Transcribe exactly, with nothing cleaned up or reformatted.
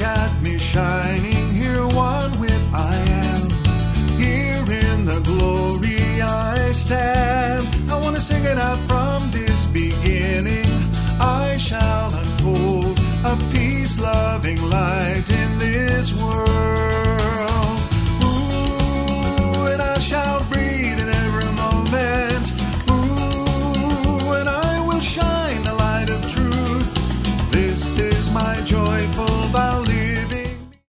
at me shining, here one with I am. Here in the glory I stand. I want to sing it out from this beginning. I shall unfold a peace-loving light